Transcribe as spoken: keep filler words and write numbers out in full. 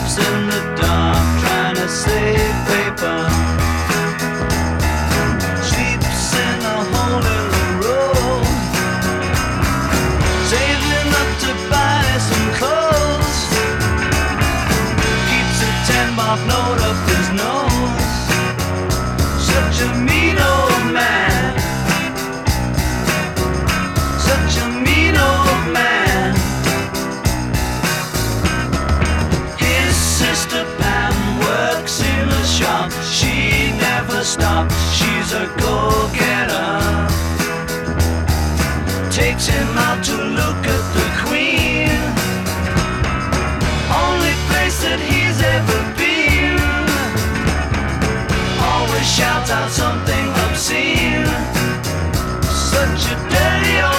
lives in the dark, trying to save paper. Sleeps in a hole in the road, saving up to buy some clothes. Keeps a ten bob note up his nose. Such a mean old man. Such a mean old man. His sister Pam works in a shop. She never stops, she's a go-getter. Takes him out to look at the Queen, only place that he's ever been. Always shouts out something obscene. Such a dirty old